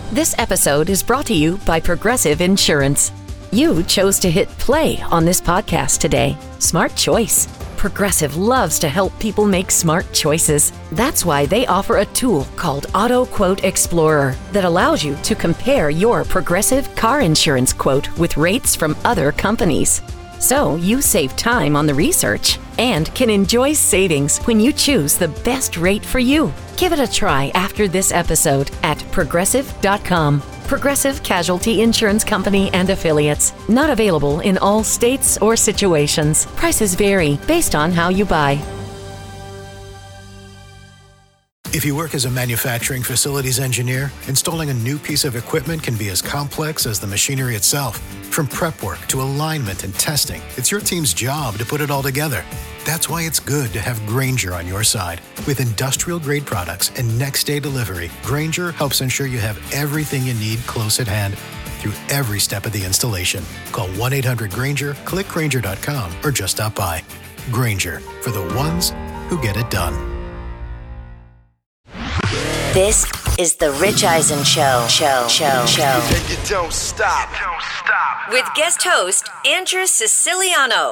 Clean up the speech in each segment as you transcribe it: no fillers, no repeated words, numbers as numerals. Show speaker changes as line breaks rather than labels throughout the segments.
This episode is brought to you by Progressive Insurance. You chose to hit play on this podcast today. Smart choice. Progressive loves to help people make smart choices. That's why they offer a tool called Auto Quote Explorer that allows you to compare your Progressive car insurance quote with rates from other companies. So you save time on the research and can enjoy savings when you choose the best rate for you. Give it a try after this episode at Progressive.com. Progressive Casualty Insurance Company and Affiliates. Not available in all states or situations. Prices vary based on how you buy.
If you work as a manufacturing facilities engineer, installing a new piece of equipment can be as complex as the machinery itself. From prep work to alignment and testing, it's your team's job to put it all together. That's why it's good to have Grainger on your side. With industrial-grade products and next-day delivery, Grainger helps ensure you have everything you need close at hand through every step of the installation. Call 1-800-GRAINGER, click Grainger.com, or just stop by. Grainger, for the ones who get it done.
This is the Rich Eisen Show.
And you don't stop.
With guest host Andrew Siciliano.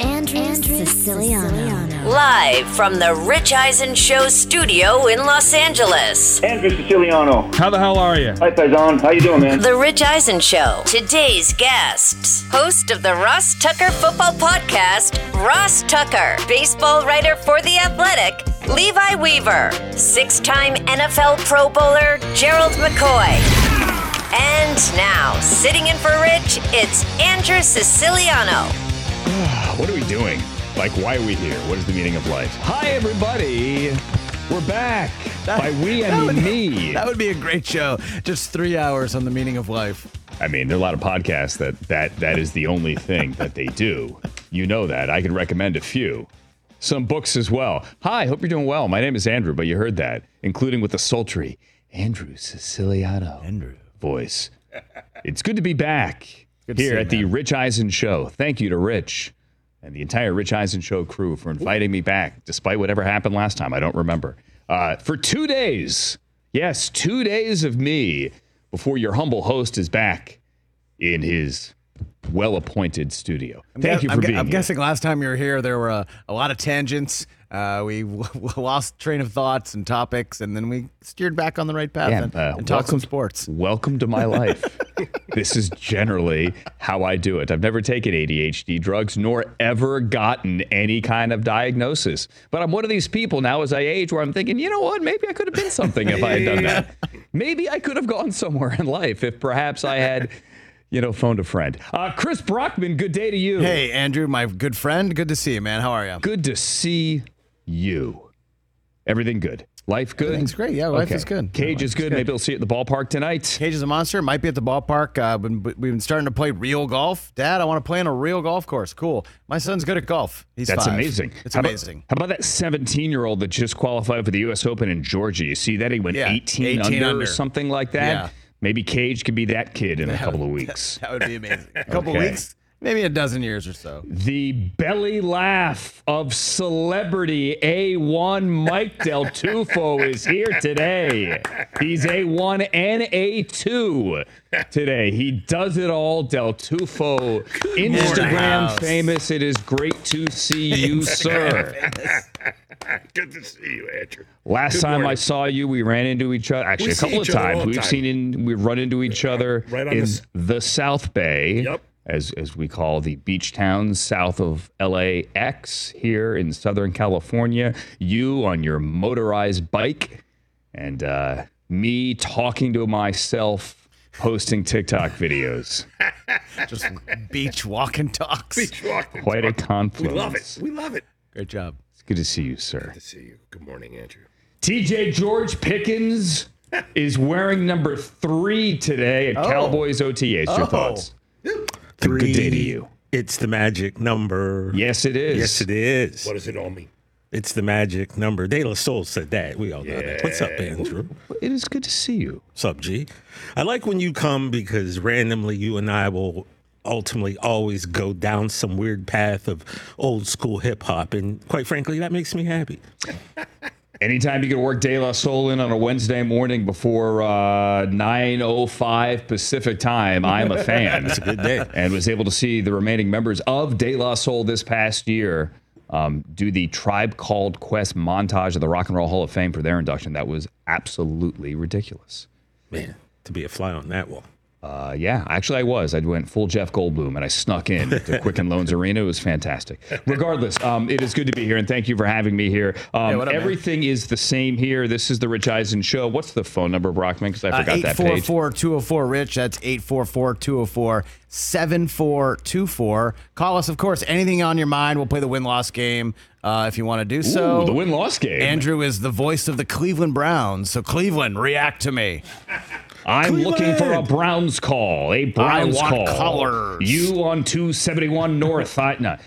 Live from the Rich Eisen Show studio in Los Angeles.
Andrew Siciliano.
How the hell are you?
Hi, Faison. How you doing, man?
The Rich Eisen Show. Today's guests. Host of the Ross Tucker Football Podcast, Ross Tucker. Baseball writer for The Athletic, Levi Weaver. 6-time NFL Pro Bowler, Gerald McCoy. And now, sitting in for Rich, it's Andrew Siciliano.
What are we doing? Like, why are we here? What is the meaning of life? Hi, everybody. We're back. By we, I mean me.
That would be a great show. Just 3 hours on the meaning of life.
I mean, there are a lot of podcasts that is the only thing that they do. You know that. I can recommend a few. Some books as well. Hi, hope you're doing well. My name is Andrew, but you heard that, including with the sultry Andrew Siciliano voice. It's good to be back here at the Rich Eisen Show. Thank you to Rich and the entire Rich Eisen Show crew for inviting me back, despite whatever happened last time. I don't remember. For 2 days. Yes, 2 days of me before your humble host is back in his well-appointed studio. Thank you for being here.
I'm guessing last time you were here, there were a lot of tangents. We lost train of thoughts and topics, and then we steered back on the right path and talked some sports.
Welcome to my life. This is generally how I do it. I've never taken ADHD drugs, nor ever gotten any kind of diagnosis. But I'm one of these people now as I age where I'm thinking, you know what, maybe I could have been something if I had done that. Maybe I could have gone somewhere in life if perhaps I had... phoned a friend. Chris Brockman, good day to you.
Hey, Andrew, my good friend. Good to see you, man. How are you?
Good to see you. Everything good? Life good?
Everything's great. Yeah, life is good.
Cage is good. Maybe we'll see it at the ballpark tonight.
Cage is a monster. Might be at the ballpark. We've been starting to play real golf. Dad, I want to play on a real golf course. Cool. My son's good at golf. That's 5.
Amazing.
It's amazing.
How about that 17-year-old that just qualified for the U.S. Open in Georgia? You see that? He went 18 under or something like that?
Yeah.
Maybe Cage could be that kid in a couple of weeks.
That would be amazing. A couple of weeks, maybe a dozen years or so.
The belly laugh of celebrity A1 Mike Del Tufo is here today. He's A1 and A2 today. He does it all. Del Tufo, Instagram famous. It is great to see you, sir.
Good to see you, Andrew.
Last time I saw you, we ran into each other. Actually, a couple of times. We've run into each other in the South Bay, as we call the beach towns south of LAX here in Southern California. You on your motorized bike, and me talking to myself, posting TikTok videos.
Just beach walking talks.
Quite a confluence.
We love it.
Great job.
Good to see you, sir.
Good to see you. Good morning, Andrew.
TJ George Pickens is wearing number 3 today at Cowboys OTAs. Your thoughts?
3.
Good day to you.
It's the magic number.
Yes, it is.
Yes, it is.
What does it all mean?
It's the magic number. De La Soul said that. We all know that. What's up, Andrew?
It is good to see you.
What's up, G? I like when you come because randomly you and I will ultimately always go down some weird path of old school hip hop. And quite frankly, that makes me happy.
Anytime you can work De La Soul in on a Wednesday morning before 9:05 Pacific time, I'm a fan.
It's a good day.
And was able to see the remaining members of De La Soul this past year do the Tribe Called Quest montage of the Rock and Roll Hall of Fame for their induction. That was absolutely ridiculous.
Man, to be a fly on that wall.
Yeah, actually I was. I went full Jeff Goldblum and I snuck in to Quicken Loans Arena. It was fantastic. Regardless, it is good to be here and thank you for having me here. Everything is the same here. This is the Rich Eisen Show. What's the phone number, Brockman? Because I forgot that page.
844-204-RICH. That's 844-204-7424. Call us, of course, anything on your mind. We'll play the win-loss game if you want to do so.
Ooh, the win-loss game.
Andrew is the voice of the Cleveland Browns. So Cleveland, react to me.
I'm looking for a Browns call. A Browns call.
I want colors.
You on 271 North.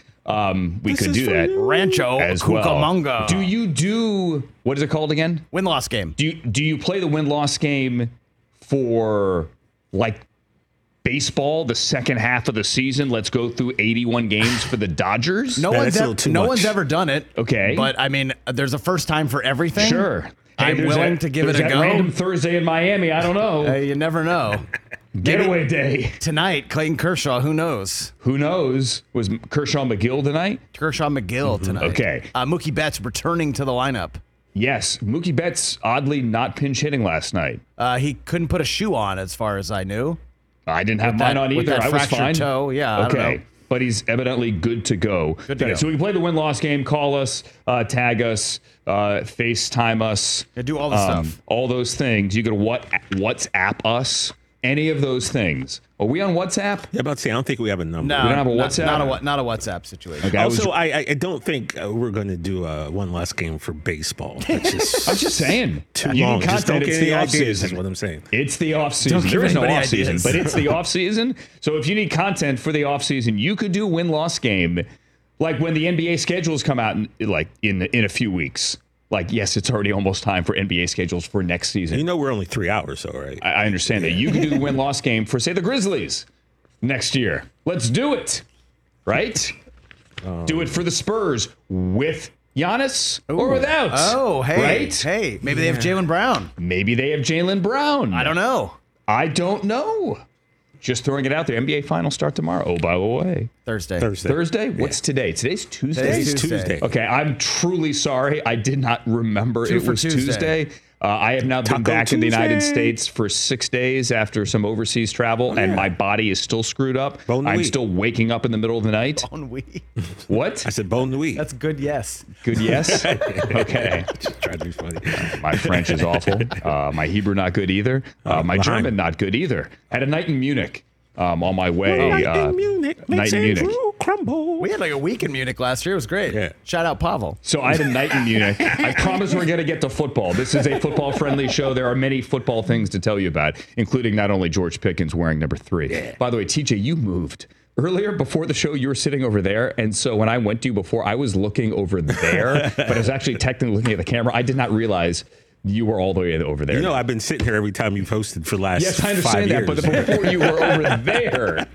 We could do that.
Rancho
as
Cucamonga.
Well. Do you do, what is it called again?
Win-loss game.
Do you play the win-loss game for, like, baseball, the second half of the season? Let's go through 81 games for the Dodgers?
No one's ever done it.
Okay.
But, I mean, there's a first time for everything.
Sure. Hey,
I'm willing to give it a go.
Random Thursday in Miami. I don't know.
You never know.
Getaway day.
Tonight, Clayton Kershaw. Who knows?
Who knows? Was Kershaw McGill tonight?
Kershaw McGill tonight.
Okay.
Mookie Betts returning to the lineup.
Yes. Mookie Betts oddly not pinch hitting last night.
He couldn't put a shoe on as far as I knew.
I didn't have mine on either. I was fine.
Toe. Yeah.
Okay.
I don't know.
But he's evidently good to go.
Good to go.
So we can play the win-loss game. Call us, tag us, FaceTime us.
Yeah, do all the stuff.
All those things. You can WhatsApp us. Any of those things. Are we on WhatsApp?
Yeah, about to say, I don't think we have a number.
No,
we don't have a WhatsApp?
Not a WhatsApp situation.
Okay,
also, I don't think we're going to do one last game for baseball. That's just,
I'm just saying.
Too
you
long.
Need content.
Just don't
it's
get
the
any
off
ideas,
season.
is what I'm saying.
It's the off season.
Don't
There is no
give
off
anybody
season,
ideas.
but it's the off season. So if you need content for the off season, you could do a win-loss game, like when the NBA schedules come out in a few weeks. Like, yes, it's already almost time for NBA schedules for next season.
You know we're only 3 hours, though, right?
I understand that. You can do the win-loss game for, say, the Grizzlies next year. Let's do it, right? Do it for the Spurs with Giannis or without.
Oh, hey.
Right?
Hey, maybe they have Jaylen Brown.
Maybe they have Jaylen Brown.
I don't know.
I don't know. Just throwing it out there. NBA Finals start tomorrow. Oh, by the way.
Thursday?
What's today? Today's Tuesday?
Today's Tuesday.
Okay, I'm truly sorry. I did not remember it was Tuesday. I have now been back in the United States for 6 days after some overseas travel, and my body is still screwed up. I'm still waking up in the middle of the night.
Bon nuit.
What?
I said bon nuit.
That's good, yes.
Good, yes? Okay.
Just tried to be funny.
My French is awful. My Hebrew not good either. My German not good either. Had a night in Munich. On my way.
Night in Munich.
Night in Munich.
Crumble.
We had like a week in Munich last year. It was great.
Yeah.
Shout out Pavel.
So I had a night in Munich. I promise we're going to get to football. This is a football-friendly show. There are many football things to tell you about, including not only George Pickens wearing number 3. Yeah. By the way, TJ, you moved. Earlier, before the show, you were sitting over there, and so when I went to you before, I was looking over there, but I was actually technically looking at the camera. I did not realize you were all the way over there.
You know, I've been sitting here every time you've hosted for the last 5 years.
Yes, I understand that, but before you were over there.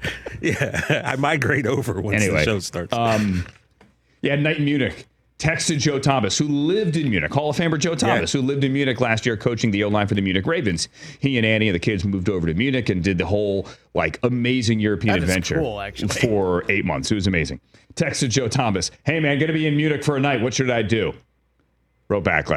Yeah, I migrate over once the show starts.
Yeah, night in Munich. Texted Joe Thomas, who lived in Munich. Hall of Famer Joe Thomas, who lived in Munich last year coaching the O-line for the Munich Ravens. He and Annie and the kids moved over to Munich and did the whole, amazing European adventure for 8 months. It was amazing. Texted Joe Thomas, hey, man, going to be in Munich for a night. What should I do? Wrote back,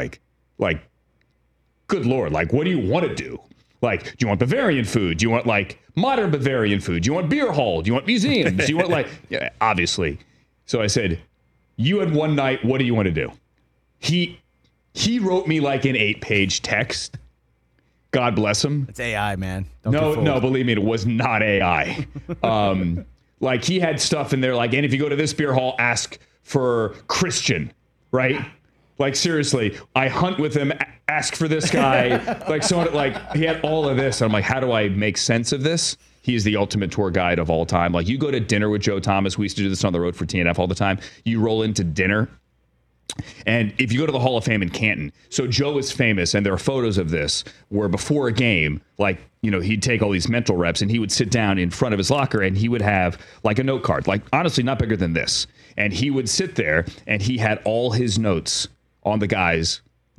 good Lord, what do you want to do? Do you want Bavarian food? Do you want, modern Bavarian food? Do you want beer hall? Do you want museums? Do you want, obviously. So I said, you had one night. What do you want to do? He wrote me an 8-page text. God bless him.
It's AI, man.
No, believe me, it was not AI. He had stuff in there and if you go to this beer hall, ask for Christian, right? Seriously, I hunt with him, ask for this guy, he had all of this. And I'm how do I make sense of this? He's the ultimate tour guide of all time. You go to dinner with Joe Thomas. We used to do this on the road for TNF all the time. You roll into dinner. And if you go to the Hall of Fame in Canton, so Joe is famous, and there are photos of this where before a game, he'd take all these mental reps and he would sit down in front of his locker and he would have a note card, honestly, not bigger than this. And he would sit there and he had all his notes on the guys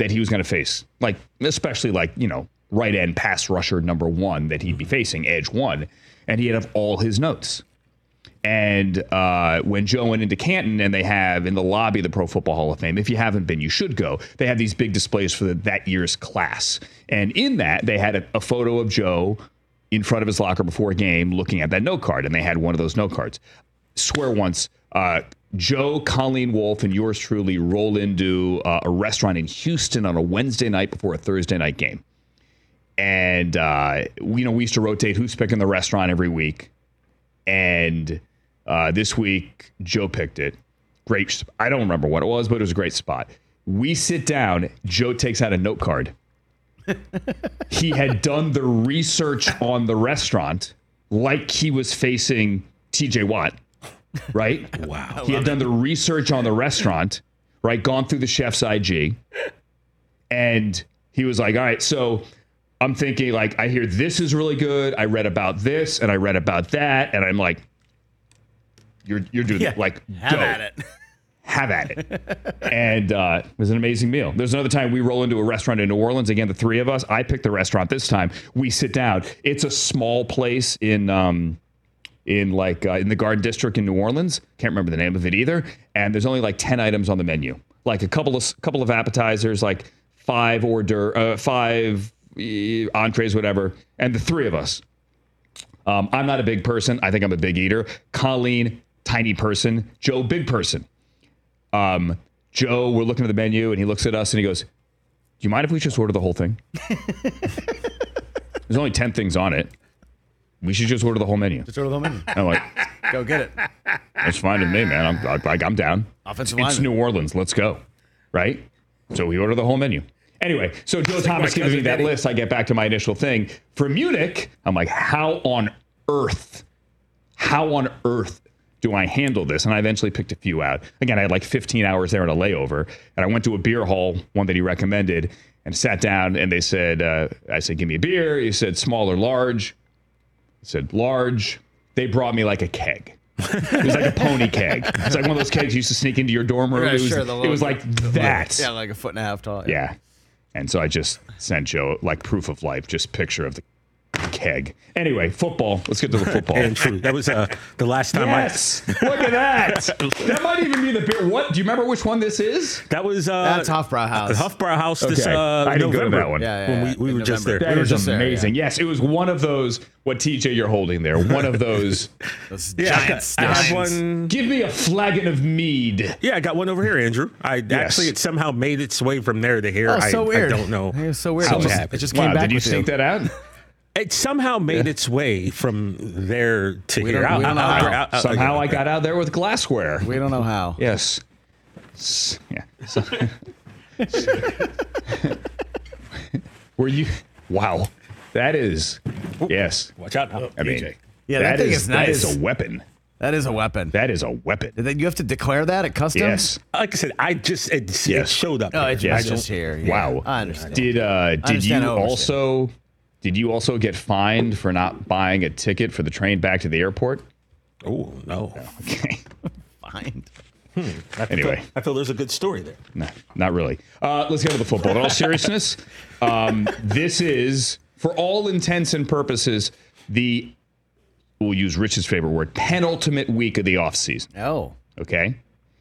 that he was going to face, like especially like, you know, right end pass rusher number 1 that he'd be facing, edge 1, and he had all his notes. And when Joe went into Canton, and they have in the lobby of the Pro Football Hall of Fame, if you haven't been, you should go. They have these big displays for that year's class. And in that, they had a photo of Joe in front of his locker before a game looking at that note card. And they had one of those note cards. Swear once, Joe, Colleen Wolfe, and yours truly roll into a restaurant in Houston on a Wednesday night before a Thursday night game. And, we used to rotate who's picking the restaurant every week. And this week, Joe picked it. Great. I don't remember what it was, but it was a great spot. We sit down. Joe takes out a note card. He had done the research on the restaurant like he was facing TJ Watt, right?
Wow.
He had done the research on the restaurant, right? Gone through the chef's IG. And he was like, all right, so I'm thinking, like, I hear this is really good. I read about this and I read about that. And I'm like, you're doing like,
have at it.
Have at it. And it was an amazing meal. There's another time we roll into a restaurant in New Orleans. Again, the 3 of us. I picked the restaurant this time. We sit down. It's a small place in the Garden District in New Orleans. Can't remember the name of it either. And there's only like 10 items on the menu. Like a couple of appetizers, like 5 entrees, whatever, and the 3 of us. I'm not a big person. I think I'm a big eater. Colleen, tiny person. Joe, big person. Joe, we're looking at the menu, and he looks at us and he goes, "Do you mind if we just order the whole thing?" There's only 10 things on it. We should just order the whole menu.
Just order the whole menu.
I'm like,
go get it.
That's fine with me, man. I'm down.
Offensive
It's
lineman.
New Orleans. Let's go. Right? So we order the whole menu. Anyway, so Joe Thomas gives me that list. I get back to my initial thing. For Munich, I'm like, how on earth do I handle this? And I eventually picked a few out. Again, I had like 15 hours there in a layover. And I went to a beer hall, one that he recommended, and sat down. And they said, I said, give me a beer. He said, small or large? I said, large. They brought me like a keg. It was like a pony keg. It's like one of those kegs you used to sneak into your dorm room.
Yeah,
it was like that.
Yeah, like a 1.5 feet tall.
Yeah. And so I just sent Joe, like proof of life, just picture of the keg. Anyway, football. Let's get to the football.
And true. That was the last time
Yes! Look at that. That might even be the beer. What? Do you remember which one this is?
That was
That's Hofbrauhaus.
Hofbrauhaus this
I didn't go to that one.
Yeah.
When we were just there.
That
were
is
just there,
amazing. Yes, it was one of those, what TJ you're holding there, one of those.
Those
Yeah,
giant
I have
steins.
one.
Give me a flagon of mead.
Yeah, I got one over here, Andrew. Actually, it somehow made its way from there to here.
Oh, so weird.
I don't know.
It was so weird.
How
It
it
just,
happened.
it just came
Wow,
back
did you
with
sneak that out?
It somehow made its way from there to
We
here.
don't know how.
Somehow I got out there with glassware.
We don't know how.
Yes. Yeah. Were you? Wow. That is. Yes.
Watch out now.
I mean,
Yeah, that thing is
That
nice.
is a weapon.
That is a weapon.
That is a weapon.
Then you have to declare that at customs?
Yes.
Like I said, it showed up.
Oh, it's
Yes.
just here. Yeah.
Wow.
I understand.
Did
understand
you
how
also get fined for not buying a ticket for the train back to the airport?
Oh, no.
Okay.
Fine.
Anyway.
I feel there's a good story there.
No, not really. Let's get to the football. In all seriousness, this is, for all intents and purposes, we'll use Rich's favorite word, penultimate week of the offseason.
Oh.
Okay?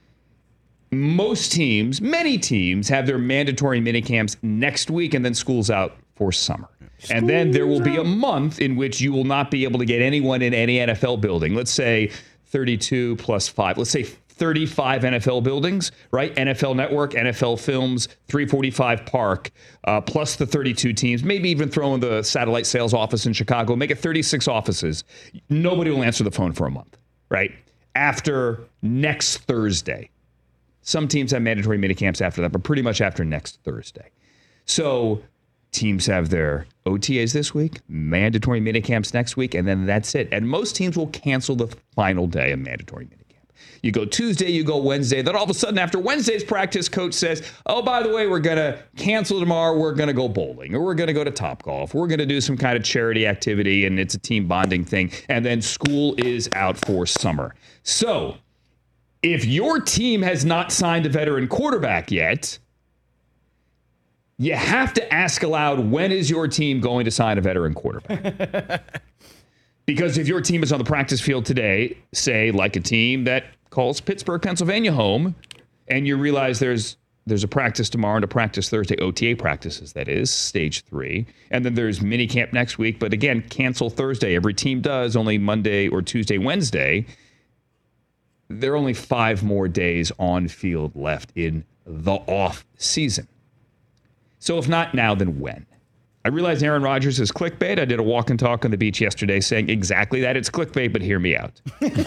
Many teams have their mandatory minicamps next week, and then school's out for summer. And then there will be a month in which you will not be able to get anyone in any NFL building. Let's say 32 plus 5. Let's say 35 NFL buildings, right? NFL Network, NFL Films, 345 Park, plus the 32 teams. Maybe even throw in the satellite sales office in Chicago. Make it 36 offices. Nobody will answer the phone for a month, right? After next Thursday. Some teams have mandatory minicamps after that, but pretty much after next Thursday. So teams have their OTAs this week, mandatory minicamps next week, and then that's it. And most teams will cancel the final day of mandatory minicamp. You go Tuesday, you go Wednesday. Then all of a sudden, after Wednesday's practice, coach says, oh, by the way, we're going to cancel tomorrow. We're going to go bowling, or we're going to go to Topgolf. We're going to do some kind of charity activity, and it's a team bonding thing. And then school is out for summer. So if your team has not signed a veteran quarterback yet, You have to ask aloud, when is your team going to sign a veteran quarterback? Because if your team is on the practice field today, say like a team that calls Pittsburgh, Pennsylvania home, and you realize there's a practice tomorrow and a practice Thursday, OTA practices, that is, stage 3. And then there's mini camp next week. But again, cancel Thursday. Every team does, only Monday or Tuesday, Wednesday. There are only 5 more days on field left in the off season. So if not now, then when? I realize Aaron Rodgers is clickbait. I did a walk and talk on the beach yesterday saying exactly that. It's clickbait, but hear me out.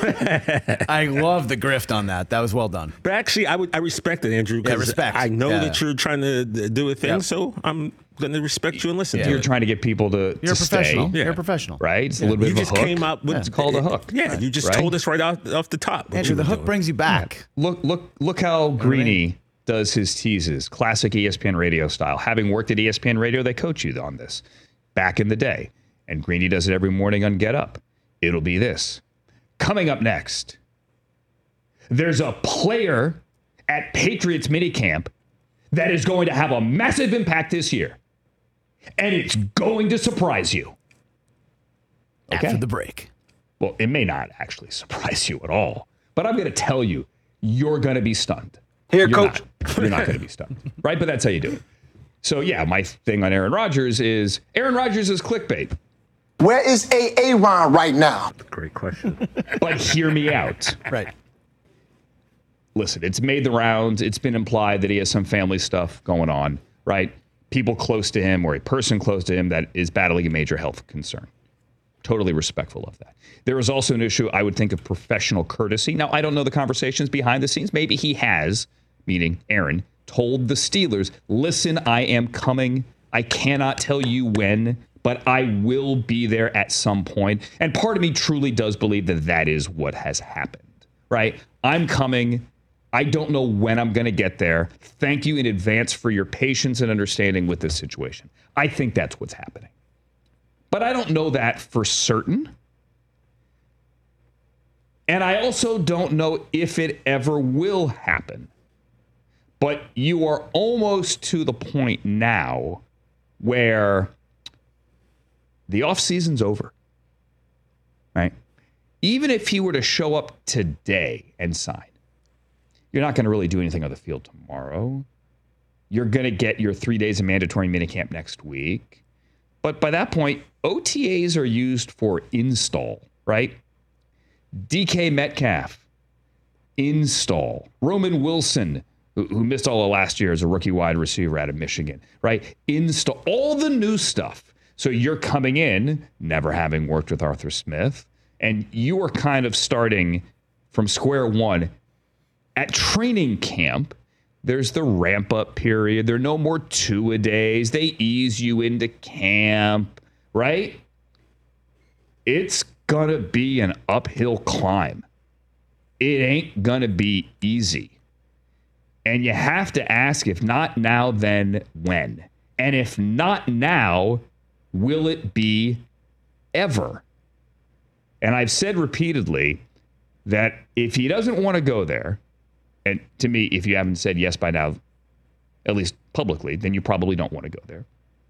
I love the grift on that. That was well done.
But actually, I respect it, Andrew.
Yeah, respect.
I know that you're trying to do a thing, so I'm going to respect you and listen to
You're
it.
trying to get people to
You're a professional.
stay.
You're a professional.
Right? It's a little bit
You
of a
just
hook.
came up with
It's called a hook.
Yeah, you just told us right off the top.
Andrew, the hook brings you back.
Look how Greeny does his teases, classic ESPN radio style. Having worked at ESPN radio, they coach you on this back in the day. And Greeny does it every morning on Get Up. It'll be this. Coming up next, there's a player at Patriots minicamp that is going to have a massive impact this year. And it's going to surprise you. Okay?
After the break.
Well, it may not actually surprise you at all. But I'm going to tell you, you're going to be stunned.
Here, Coach.
You're not going to be stunned. Right? But that's how you do it. So, yeah, my thing on Aaron Rodgers is clickbait.
Where is Aaron right now?
Great question.
But hear me out.
Right.
Listen, it's made the rounds. It's been implied that he has some family stuff going on, right? People close to him or a person close to him that is battling a major health concern. Totally respectful of that. There is also an issue, I would think, of professional courtesy. Now, I don't know the conversations behind the scenes. Maybe he has, meaning Aaron, told the Steelers, listen, I am coming. I cannot tell you when, but I will be there at some point. And part of me truly does believe that that is what has happened, right? I'm coming. I don't know when I'm going to get there. Thank you in advance for your patience and understanding with this situation. I think that's what's happening. But I don't know that for certain. And I also don't know if it ever will happen. But you are almost to the point now where the offseason's over, right? Even if he were to show up today and sign, you're not going to really do anything on the field tomorrow. You're going to get your 3 days of mandatory minicamp next week. But by that point, OTAs are used for install, right? DK Metcalf, install. Roman Wilson, who missed all of last year as a rookie wide receiver out of Michigan, right? Install all the new stuff. So you're coming in, never having worked with Arthur Smith, and you are kind of starting from square one. At training camp, there's the ramp-up period. There are no more two-a-days. They ease you into camp, right? It's going to be an uphill climb. It ain't going to be easy. And you have to ask, if not now, then when? And if not now, will it be ever? And I've said repeatedly that if he doesn't want to go there, and to me, if you haven't said yes by now, at least publicly, then you probably don't want to go there.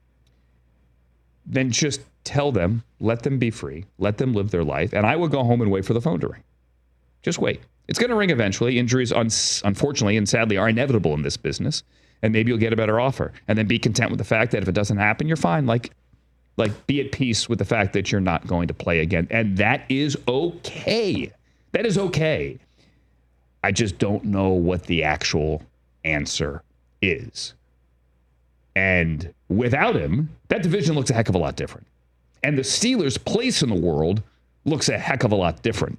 Then just tell them, let them be free, let them live their life, and I will go home and wait for the phone to ring. Just wait. It's going to ring eventually. Injuries, unfortunately and sadly, are inevitable in this business, and maybe you'll get a better offer. And then be content with the fact that if it doesn't happen, you're fine. Like be at peace with the fact that you're not going to play again. And that is okay. That is okay. I just don't know what the actual answer is. And without him, that division looks a heck of a lot different. And the Steelers' place in the world looks a heck of a lot different.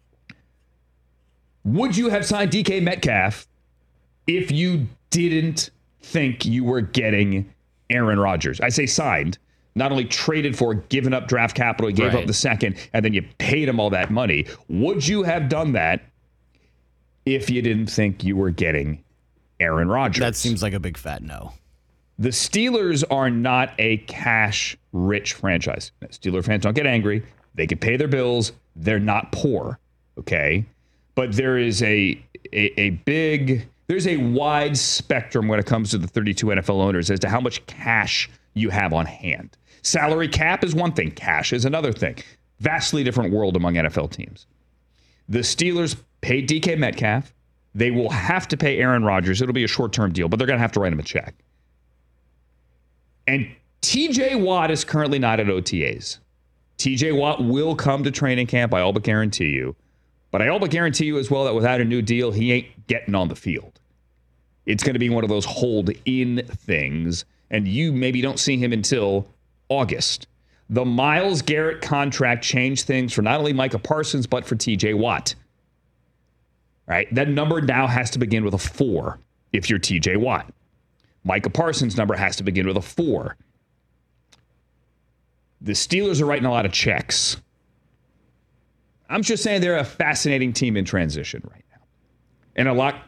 Would you have signed DK Metcalf if you didn't think you were getting Aaron Rodgers? I say signed, not only traded for, given up draft capital, gave up the second, and then you paid him all that money. Would you have done that if you didn't think you were getting Aaron Rodgers?
That seems like a big fat no.
The Steelers are not a cash-rich franchise. Steeler fans don't get angry. They can pay their bills. They're not poor, okay? But there is a big There's a wide spectrum when it comes to the 32 NFL owners as to how much cash you have on hand. Salary cap is one thing. Cash is another thing. Vastly different world among NFL teams. The Steelers paid DK Metcalf. They will have to pay Aaron Rodgers. It'll be a short-term deal, but they're going to have to write him a check. And TJ Watt is currently not at OTAs. TJ Watt will come to training camp, I all but guarantee you. But I all but guarantee you as well that without a new deal, he ain't getting on the field. It's going to be one of those hold-in things, and you maybe don't see him until August. The Myles Garrett contract changed things for not only Micah Parsons, but for TJ Watt. Right? That number now has to begin with a 4 if you're TJ Watt. Micah Parsons' number has to begin with a 4. The Steelers are writing a lot of checks. I'm just saying they're a fascinating team in transition right now. And a lot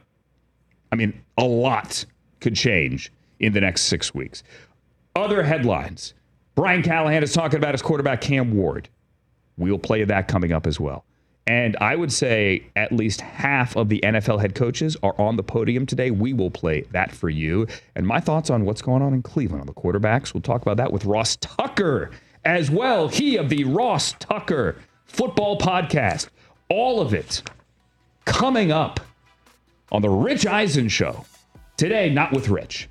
could change in the next 6 weeks. Other headlines. Brian Callahan is talking about his quarterback, Cam Ward. We'll play that coming up as well. And I would say at least half of the NFL head coaches are on the podium today. We will play that for you. And my thoughts on what's going on in Cleveland on the quarterbacks. We'll talk about that with Ross Tucker as well. He of the Ross Tucker Football Podcast. All of it coming up on the Rich Eisen Show. Today, not with Rich.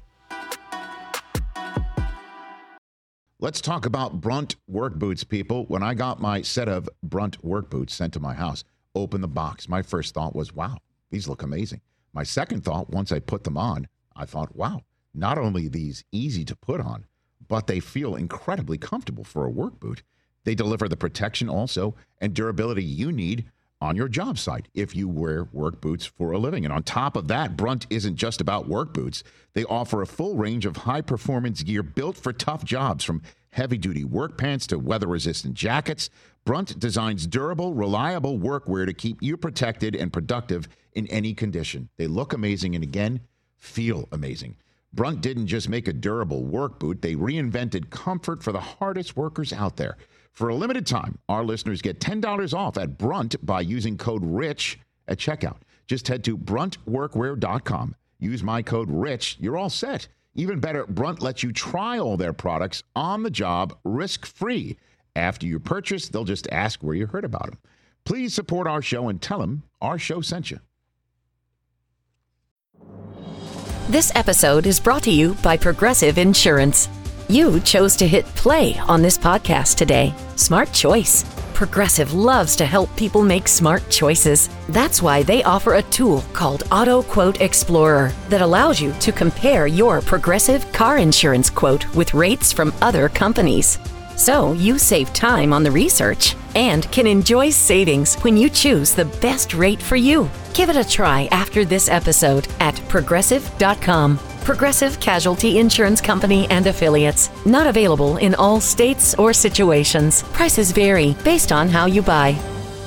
Let's talk about Brunt work boots, people. When I got my set of Brunt work boots sent to my house, opened the box, my first thought was, wow, these look amazing. My second thought, once I put them on, I thought, wow, not only are these easy to put on, but they feel incredibly comfortable for a work boot. They deliver the protection also and durability you need on your job site if you wear work boots for a living. And on top of that, Brunt isn't just about work boots. They offer a full range of high-performance gear built for tough jobs, from heavy-duty work pants to weather-resistant jackets. Brunt designs durable, reliable workwear to keep you protected and productive in any condition. They look amazing and, again, feel amazing. Brunt didn't just make a durable work boot. They reinvented comfort for the hardest workers out there. For a limited time, our listeners get $10 off at Brunt by using code RICH at checkout. Just head to bruntworkwear.com. Use my code RICH. You're all set. Even better, Brunt lets you try all their products on the job risk-free. After you purchase, they'll just ask where you heard about them. Please support our show and tell them our show sent you.
This episode is brought to you by Progressive Insurance. You chose to hit play on this podcast today. Smart choice. Progressive loves to help people make smart choices. That's why they offer a tool called Auto Quote Explorer that allows you to compare your Progressive car insurance quote with rates from other companies. So you save time on the research and can enjoy savings when you choose the best rate for you. Give it a try after this episode at Progressive.com. Progressive Casualty Insurance Company and Affiliates. Not available in all states or situations. Prices vary based on how you buy.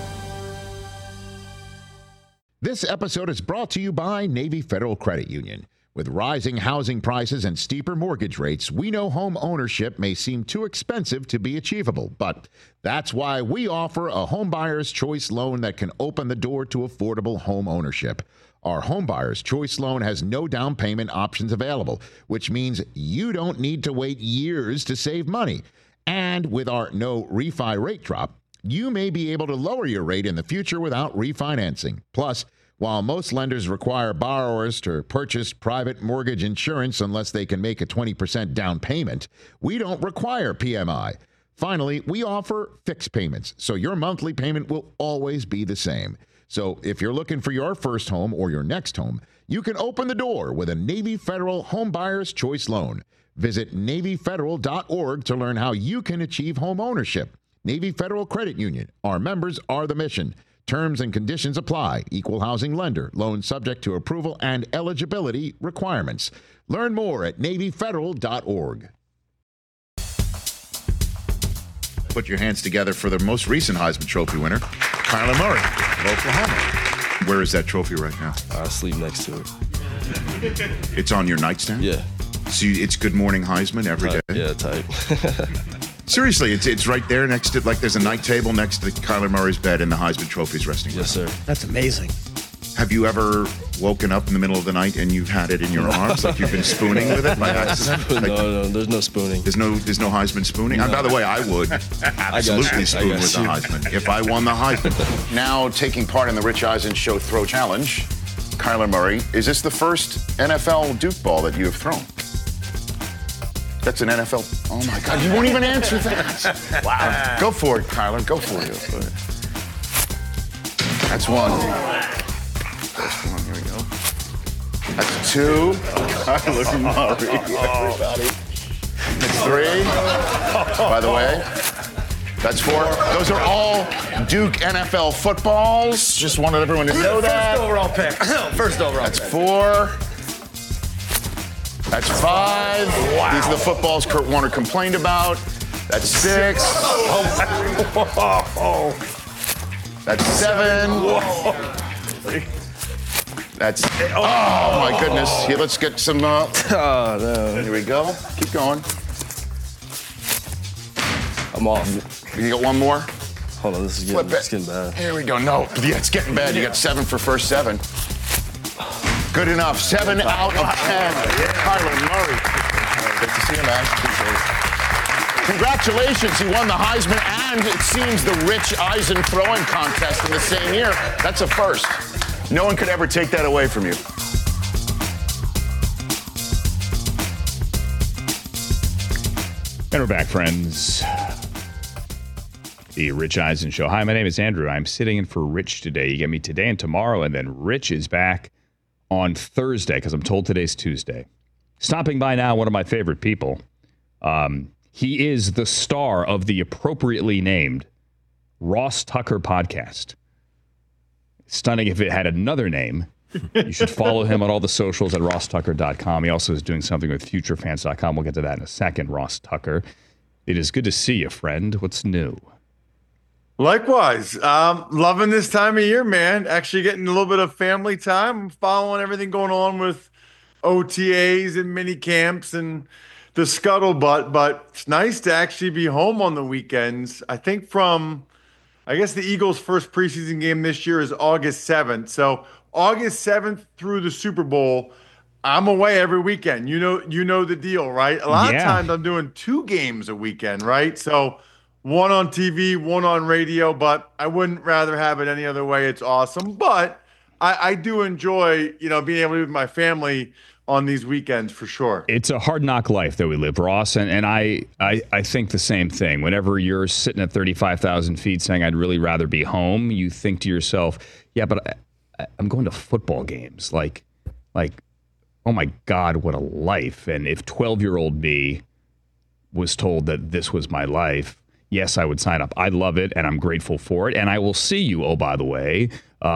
This episode is brought to you by Navy Federal Credit Union. With rising housing prices and steeper mortgage rates, we know home ownership may seem too expensive to be achievable, but that's why we offer a Homebuyer's Choice loan that can open the door to affordable home ownership. Our Homebuyer's Choice loan has no down payment options available, which means you don't need to wait years to save money. And with our no refi rate drop, you may be able to lower your rate in the future without refinancing. Plus, while most lenders require borrowers to purchase private mortgage insurance unless they can make a 20% down payment, we don't require PMI. Finally, we offer fixed payments, so your monthly payment will always be the same. So if you're looking for your first home or your next home, you can open the door with a Navy Federal Homebuyer's Choice loan. Visit NavyFederal.org to learn how you can achieve home ownership. Navy Federal Credit Union. Our members are the mission. Terms and conditions apply. Equal housing lender. Loan subject to approval and eligibility requirements. Learn more at NavyFederal.org. Put your hands together for the most recent Heisman Trophy winner, Kyler Murray of Oklahoma. Where is that trophy right now?
I sleep next to it.
It's on your nightstand?
Yeah.
So it's Good Morning Heisman every day?
Yeah, type.
Seriously, it's right there next to, like, there's a night table next to Kyler Murray's bed and the Heisman Trophy's resting.
Yes, sir.
That's amazing.
Have you ever woken up in the middle of the night and you've had it in your arms, like you've been spooning with it by accident? Like,
no, there's no spooning.
There's no Heisman spooning? No. And by the way, I would absolutely spoon with the Heisman if I won the Heisman. Now taking part in the Rich Eisen Show Throw Challenge, Kyler Murray, is this the first NFL Duke ball that you have thrown? That's an NFL. Oh, my God. You won't even answer that. Wow. Go for it, Kyler. Go for it. That's one. First one. Here we go. That's two. Kyler Murray, everybody. That's three. By the way, that's four. Those are all Duke NFL footballs. Just wanted everyone to know that.
First overall pick. First overall pick.
That's four. That's five. Wow. These are the footballs Kurt Warner complained about. That's six. That's seven. That's oh my goodness. Here, let's get some. Oh no. Here we go. Keep going.
I'm off.
You got one more?
Hold on, this is getting bad.
Here we go. No, yeah, it's getting bad. You got 7 for first 7. Good enough. 7 out of 10. Kyler Murray. Good to see you, man. Congratulations. He won the Heisman, and it seems the Rich Eisen throwing contest in the same year. That's a first. No one could ever take that away from you.
And we're back, friends. The Rich Eisen Show. Hi, my name is Andrew. I'm sitting in for Rich today. You get me today and tomorrow, and then Rich is back on Thursday, because I'm told today's Tuesday. Stopping by now, one of my favorite people. He is the star of the appropriately named Ross Tucker podcast. Stunning if it had another name. You should follow him on all the socials at rosstucker.com. He also is doing something with futurefans.com. We'll get to that in a second, Ross Tucker. It is good to see you, friend. What's new?
Likewise. Loving this time of year, man. Actually getting a little bit of family time. I'm following everything going on with OTAs and mini camps and the scuttlebutt, but it's nice to actually be home on the weekends. I think I guess the Eagles' first preseason game this year is August 7th. So August 7th through the Super Bowl, I'm away every weekend. You know the deal, right? A lot of times I'm doing 2 games a weekend, right? So one on TV, one on radio, but I wouldn't rather have it any other way. It's awesome. But I do enjoy, being able to be with my family on these weekends for sure.
It's a hard knock life that we live, Ross, and I think the same thing. Whenever you're sitting at 35,000 feet saying I'd really rather be home, you think to yourself, yeah, but I'm going to football games. Like, oh my God, what a life. And if 12-year-old me was told that this was my life, yes, I would sign up. I love it, and I'm grateful for it. And I will see you, oh, by the way,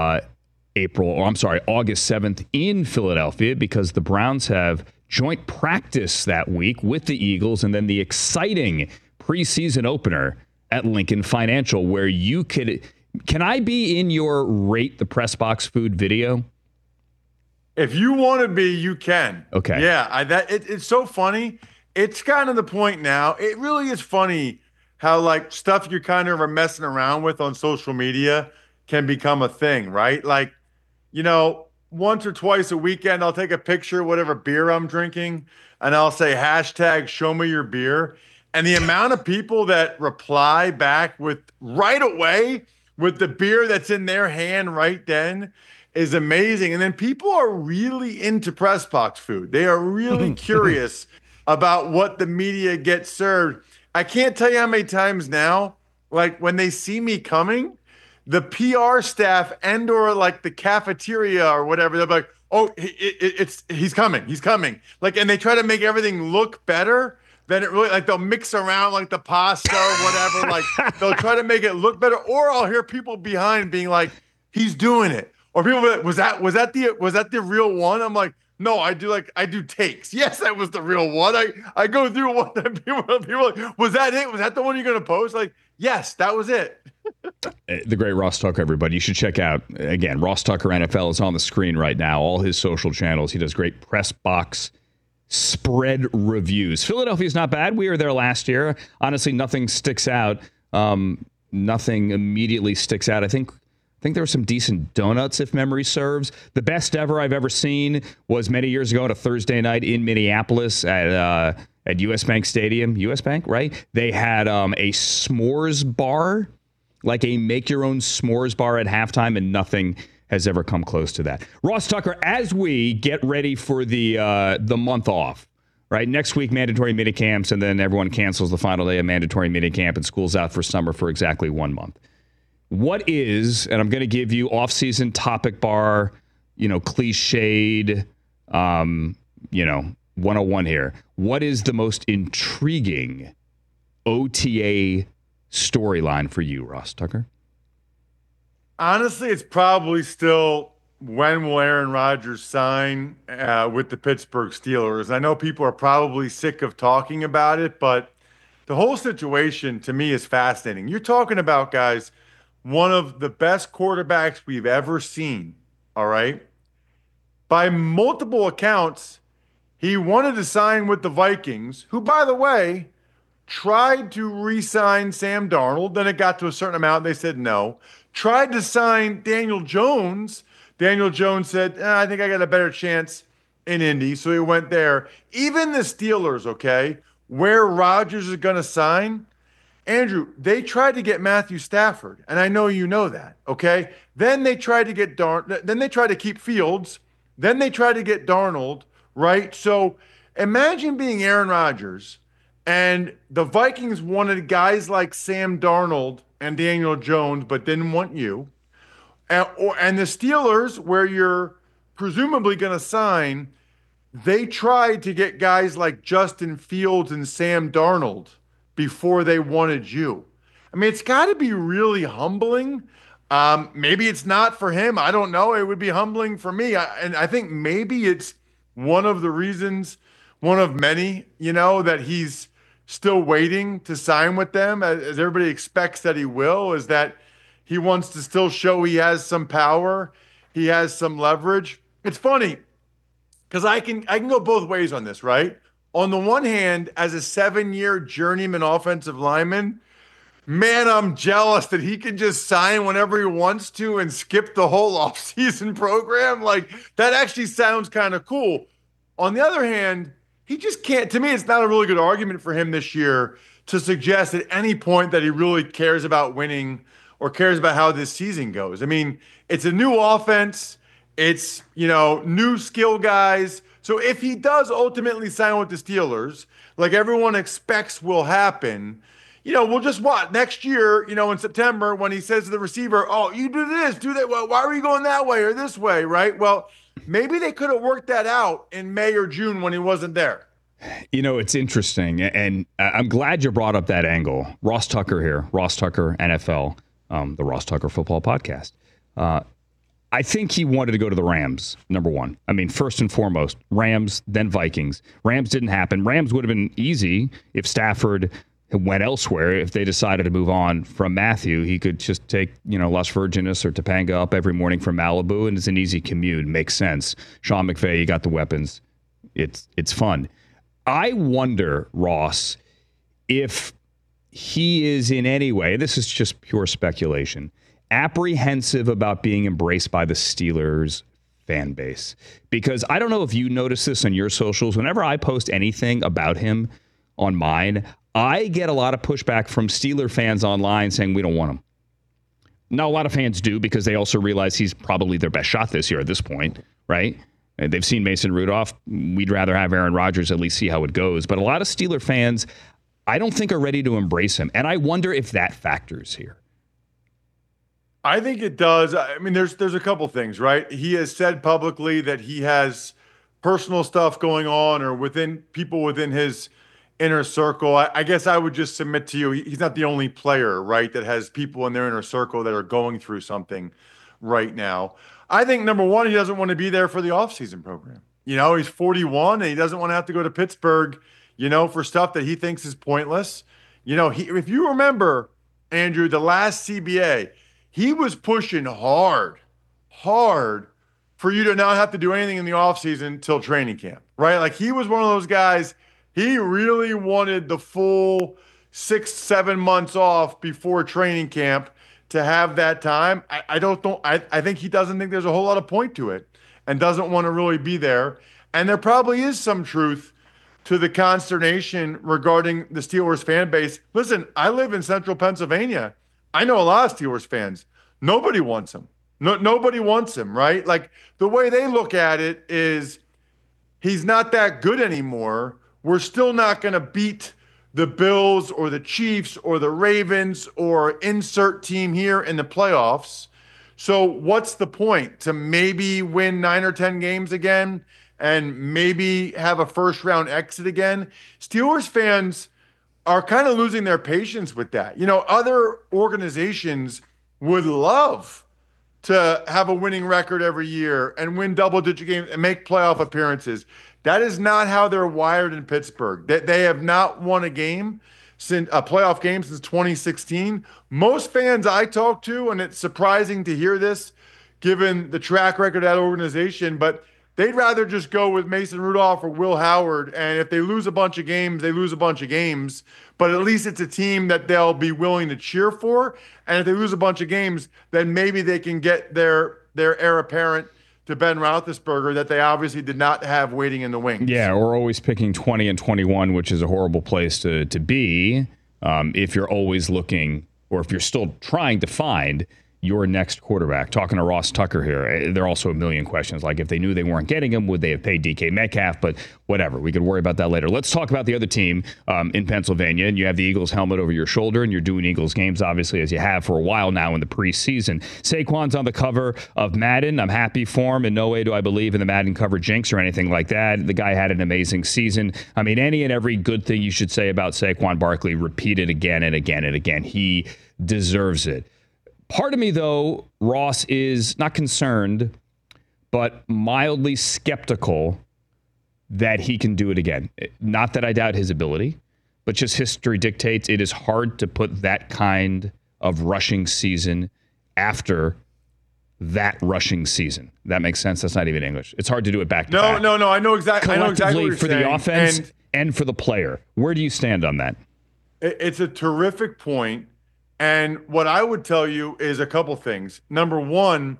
August 7th in Philadelphia, because the Browns have joint practice that week with the Eagles, and then the exciting preseason opener at Lincoln Financial, where you can I be in your Rate the Press Box Food video?
If you want to be, you can.
Okay.
Yeah, it's so funny. It's kind of the point now. It really is funny how stuff you're kind of messing around with on social media can become a thing, right? Once or twice a weekend, I'll take a picture of whatever beer I'm drinking, and I'll say hashtag show me your beer. And the amount of people that reply back with right away with the beer that's in their hand right then is amazing. And then people are really into press box food. They are really curious about what the media gets served. I can't tell you how many times now, when they see me coming, the PR staff and or the cafeteria or whatever, they're like, oh, he's coming. And they try to make everything look better than it really, they'll mix around the pasta or whatever. They'll try to make it look better. Or I'll hear people behind being like, he's doing it. Or people be like, was that the real one? I'm like, no, I do takes. Yes, that was the real one. I go through one that people are like, was that it? Was that the one you're going to post? Yes, that was it.
The great Ross Tucker, everybody. You should check out, again, Ross Tucker NFL is on the screen right now. All his social channels. He does great press box spread reviews. Philadelphia's not bad. We were there last year. Honestly, nothing sticks out. Nothing immediately sticks out. I think think there were some decent donuts, if memory serves. The best ever I've ever seen was many years ago on a Thursday night in Minneapolis at US Bank Stadium. US Bank, right? They had a s'mores bar, like a make-your-own s'mores bar at halftime, and nothing has ever come close to that. Ross Tucker, as we get ready for the month off, right? Next week, mandatory minicamps, and then everyone cancels the final day of mandatory minicamp, and school's out for summer for exactly 1 month. What is, and I'm going to give you off-season topic bar, cliched, 101 here. What is the most intriguing OTA storyline for you, Ross Tucker?
Honestly, it's probably still when will Aaron Rodgers sign with the Pittsburgh Steelers. I know people are probably sick of talking about it, but the whole situation to me is fascinating. You're talking about, guys, one of the best quarterbacks we've ever seen, all right? By multiple accounts, he wanted to sign with the Vikings, who, by the way, tried to re-sign Sam Darnold. Then it got to a certain amount. They said no. Tried to sign Daniel Jones. Daniel Jones said, I think I got a better chance in Indy. So he went there. Even the Steelers, okay, where Rodgers is going to sign, Andrew, they tried to get Matthew Stafford. And I know you know that, okay? Then they tried to get then they tried to keep Fields. Then they tried to get Darnold, right? So imagine being Aaron Rodgers, and the Vikings wanted guys like Sam Darnold and Daniel Jones, but didn't want you. And the Steelers, where you're presumably going to sign, they tried to get guys like Justin Fields and Sam Darnold before they wanted you. I mean, it's got to be really humbling. Maybe it's not for him. I don't know. It would be humbling for me. And I think maybe it's one of the reasons, one of many, that he's still waiting to sign with them, as everybody expects that he will, is that he wants to still show he has some power, he has some leverage. It's funny because I can go both ways on this, right? On the one hand, as a 7-year journeyman offensive lineman, man, I'm jealous that he can just sign whenever he wants to and skip the whole offseason program. Like, that actually sounds kind of cool. On the other hand, he just can't. To me, it's not a really good argument for him this year to suggest at any point that he really cares about winning or cares about how this season goes. I mean, it's a new offense. It's, new skill guys. So if he does ultimately sign with the Steelers, like everyone expects will happen, we'll just watch next year, in September when he says to the receiver, oh, you do this, do that. Well, why are you going that way or this way, right? Well, maybe they could have worked that out in May or June when he wasn't there.
It's interesting, and I'm glad you brought up that angle. Ross Tucker here, Ross Tucker NFL, the Ross Tucker Football Podcast. I think he wanted to go to the Rams, number one. I mean, first and foremost, Rams, then Vikings. Rams didn't happen. Rams would have been easy if Stafford went elsewhere. If they decided to move on from Matthew, he could just take, Las Virgenes or Topanga up every morning from Malibu, and it's an easy commute. Makes sense. Sean McVay, you got the weapons. It's fun. I wonder, Ross, if he is in any way, this is just pure speculation, apprehensive about being embraced by the Steelers fan base. Because I don't know if you notice this on your socials. Whenever I post anything about him on mine, I get a lot of pushback from Steeler fans online saying we don't want him. Now, a lot of fans do because they also realize he's probably their best shot this year at this point, right? And they've seen Mason Rudolph. We'd rather have Aaron Rodgers, at least see how it goes. But a lot of Steeler fans, I don't think are ready to embrace him. And I wonder if that factors here.
I think it does. I mean, there's a couple things, right? He has said publicly that he has personal stuff going on or people within his inner circle. I guess I would just submit to you, he's not the only player, right, that has people in their inner circle that are going through something right now. I think, number one, he doesn't want to be there for the offseason program. He's 41 and he doesn't want to have to go to Pittsburgh, for stuff that he thinks is pointless. If you remember, Andrew, the last CBA, he was pushing hard for you to not have to do anything in the offseason until training camp, right? Like, he was one of those guys, he really wanted the full 6-7 months off before training camp to have that time. I think he doesn't think there's a whole lot of point to it and doesn't want to really be there. And there probably is some truth to the consternation regarding the Steelers fan base. Listen, I live in central Pennsylvania. I know a lot of Steelers fans. Nobody wants him. Nobody wants him, right? Like, the way they look at it is he's not that good anymore. We're still not going to beat the Bills or the Chiefs or the Ravens or insert team here in the playoffs. So what's the point? To maybe win 9 or 10 games again and maybe have a first-round exit again? Steelers fans are kind of losing their patience with that. You know, other organizations would love to have a winning record every year and win double-digit games and make playoff appearances. That is not how they're wired in Pittsburgh. They have not won a game since a playoff game since 2016. Most fans I talk to, and it's surprising to hear this given the track record of that organization, but they'd rather just go with Mason Rudolph or Will Howard. And if they lose a bunch of games, they lose a bunch of games. But at least it's a team that they'll be willing to cheer for. And if they lose a bunch of games, then maybe they can get their heir apparent to Ben Roethlisberger that they obviously did not have waiting in the wings.
Yeah, or always picking 20 and 21, which is a horrible place to be if you're always looking, or if you're still trying to find your next quarterback. Talking to Ross Tucker here, there are also a million questions, like if they knew they weren't getting him, would they have paid DK Metcalf? But whatever, we could worry about that later. Let's talk about the other team in Pennsylvania, and you have the Eagles helmet over your shoulder, and you're doing Eagles games, obviously, as you have for a while now in the preseason. Saquon's on the cover of Madden. I'm happy for him. In no way do I believe in the Madden cover jinx or anything like that. The guy had an amazing season. I mean, any and every good thing you should say about Saquon Barkley, repeat it again and again and again. He deserves it. Part of me, though, Ross, is not concerned, but mildly skeptical that he can do it again. Not that I doubt his ability, but just history dictates it is hard to put that kind of rushing season after that rushing season. That makes sense? That's not even English. It's hard to do it back to back.
No. I know exactly what you're
for
saying.
The offense and for the player. Where do you stand on that?
It's a terrific point. And what I would tell you is a couple things. Number one,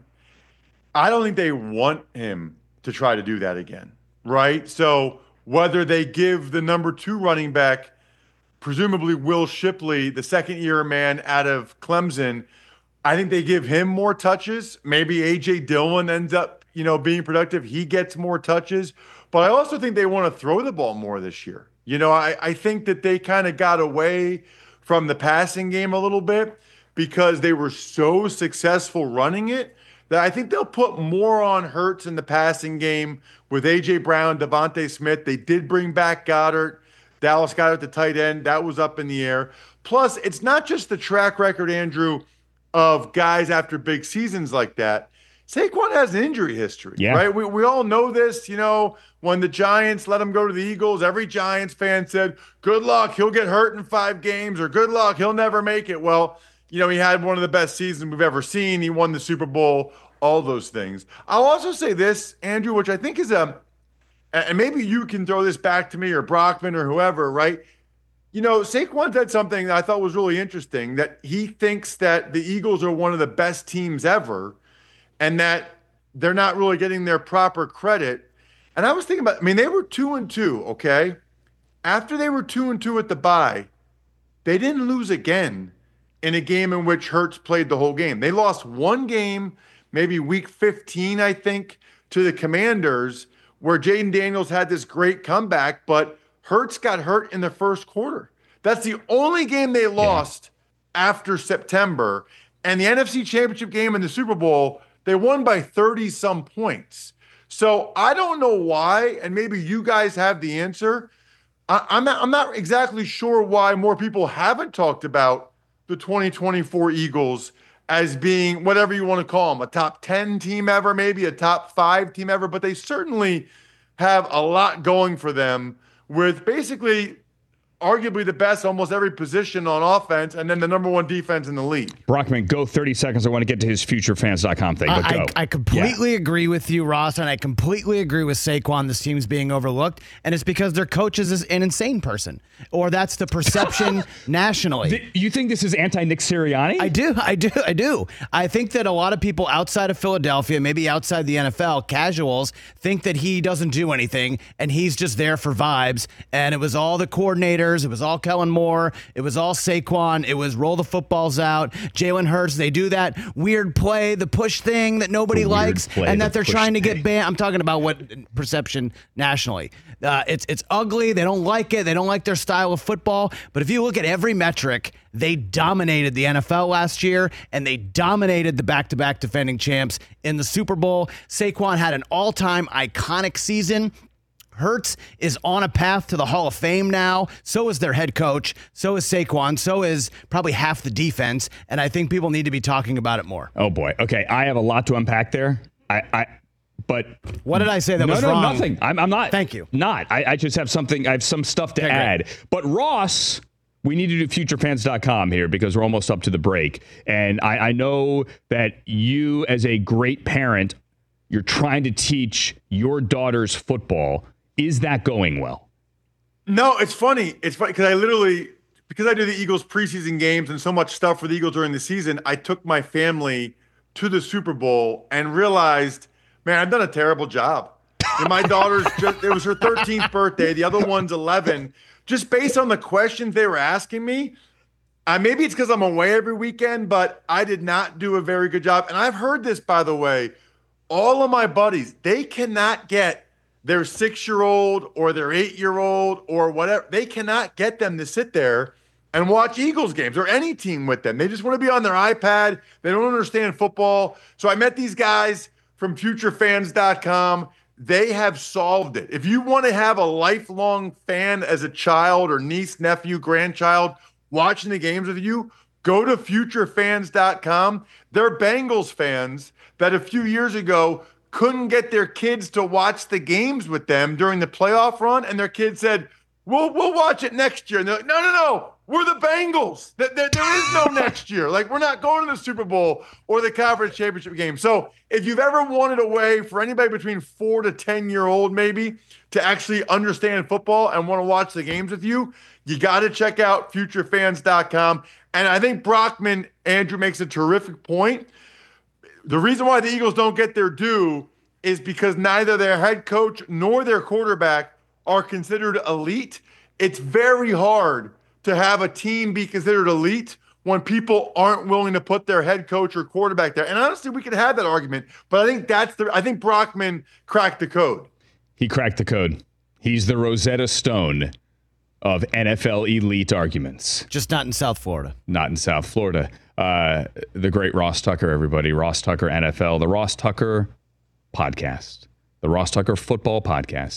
I don't think they want him to try to do that again, right? So whether they give the number 2 running back, presumably Will Shipley, the second-year man out of Clemson, I think they give him more touches. Maybe A.J. Dillon ends up, being productive. He gets more touches. But I also think they want to throw the ball more this year. I think that they kind of got away from the passing game a little bit because they were so successful running it that I think they'll put more on Hurts in the passing game with A.J. Brown, Devontae Smith. They did bring back Goddard, Dallas Goedert, the tight end. That was up in the air. Plus, it's not just the track record, Andrew, of guys after big seasons like that. Saquon has an injury history, right? We all know this. When the Giants let him go to the Eagles, every Giants fan said, good luck, he'll get hurt in 5 games, or good luck, he'll never make it. Well, he had one of the best seasons we've ever seen. He won the Super Bowl, all those things. I'll also say this, Andrew, which I think is and maybe you can throw this back to me or Brockman or whoever, right? Saquon said something that I thought was really interesting, that he thinks that the Eagles are one of the best teams ever and that they're not really getting their proper credit. And I was thinking about, they were 2-2, okay? After they were 2-2 at the bye, they didn't lose again in a game in which Hurts played the whole game. They lost one game, maybe week 15, I think, to the Commanders, where Jaden Daniels had this great comeback, but Hurts got hurt in the first quarter. That's the only game they lost after September. And the NFC Championship game and the Super Bowl, they won by 30-some points. So I don't know why, and maybe you guys have the answer. I'm not exactly sure why more people haven't talked about the 2024 Eagles as being whatever you want to call them, a top 10 team ever, maybe a top 5 team ever, but they certainly have a lot going for them with basically arguably the best almost every position on offense, and then the number one defense in the league.
Brockman, go 30 seconds. I want to get to his futurefans.com thing, but go.
I completely agree with you, Ross, and I completely agree with Saquon. This team's being overlooked, and it's because their coach is an insane person, or that's the perception nationally.
You think this is anti-Nick Sirianni?
I do. I think that a lot of people outside of Philadelphia, maybe outside the NFL, casuals, think that he doesn't do anything, and he's just there for vibes, and it was all the coordinators. It was all Kellen Moore. It was all Saquon. It was roll the footballs out. Jalen Hurts, they do that weird play, the push thing that nobody likes, and that they're trying to get banned. I'm talking about what perception nationally. It's ugly. They don't like it. They don't like their style of football. But if you look at every metric, they dominated the NFL last year, and they dominated the back-to-back defending champs in the Super Bowl. Saquon had an all-time iconic season. Hurts is on a path to the Hall of Fame now. So is their head coach. So is Saquon. So is probably half the defense. And I think people need to be talking about it more.
Oh, boy. Okay, I have a lot to unpack there. But
what did I say that was wrong?
No, nothing. I'm not.
Thank you.
I just have something. I have some stuff to add. Great. But Ross, we need to do futurefans.com here because we're almost up to the break. And I know that you, as a great parent, you're trying to teach your daughter's football. Is that going well?
No, it's funny. It's funny because because I do the Eagles preseason games and so much stuff for the Eagles during the season, I took my family to the Super Bowl and realized, man, I've done a terrible job. And my daughter's it was her 13th birthday. The other one's 11. Just based on the questions they were asking me, maybe it's because I'm away every weekend, but I did not do a very good job. And I've heard this, by the way, all of my buddies, they cannot get their 6-year-old or their 8-year-old or whatever. They cannot get them to sit there and watch Eagles games or any team with them. They just want to be on their iPad. They don't understand football. So I met these guys from futurefans.com. They have solved it. If you want to have a lifelong fan as a child or niece, nephew, grandchild watching the games with you, go to futurefans.com. They're Bengals fans that a few years ago couldn't get their kids to watch the games with them during the playoff run, and their kids said, we'll watch it next year. And they're like, no, we're the Bengals. There is no next year. Like, we're not going to the Super Bowl or the conference championship game. So if you've ever wanted a way for anybody between 4 to 10-year-old maybe to actually understand football and want to watch the games with you, you got to check out futurefans.com. And I think Brockman, Andrew, makes a terrific point. The reason why the Eagles don't get their due is because neither their head coach nor their quarterback are considered elite. It's very hard to have a team be considered elite when people aren't willing to put their head coach or quarterback there. And honestly, we could have that argument, but I think Brockman cracked the code.
He cracked the code. He's the Rosetta Stone of NFL elite arguments.
Just not in South Florida.
Not in South Florida. The great Ross Tucker, everybody. Ross Tucker NFL, the Ross Tucker podcast, the Ross Tucker football podcast.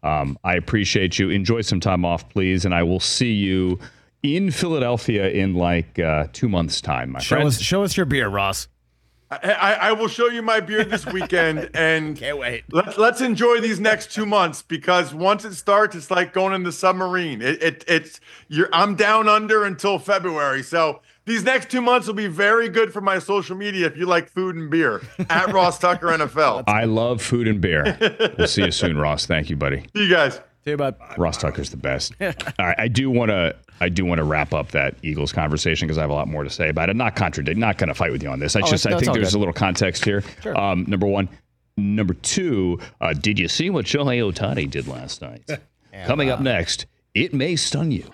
I appreciate you. Enjoy some time off, please. And I will see you in Philadelphia in like 2 months' time, my friend.
Show us your beer, Ross.
I will show you my beard this weekend, and
can't wait.
Let's enjoy these next 2 months because once it starts, it's like going in the submarine. I'm down under until February, so these next 2 months will be very good for my social media if you like food and beer at Ross Tucker NFL.
I love food and beer. We'll see you soon, Ross. Thank you, buddy.
See you guys.
See you, bud.
Ross Tucker's the best. All right, I do want to wrap up that Eagles conversation because I have a lot more to say about it. Not going to fight with you on this. I think there's a little context here.
Sure.
Number one. Number two, did you see what Shohei Ohtani did last night? Coming up next, it may stun you.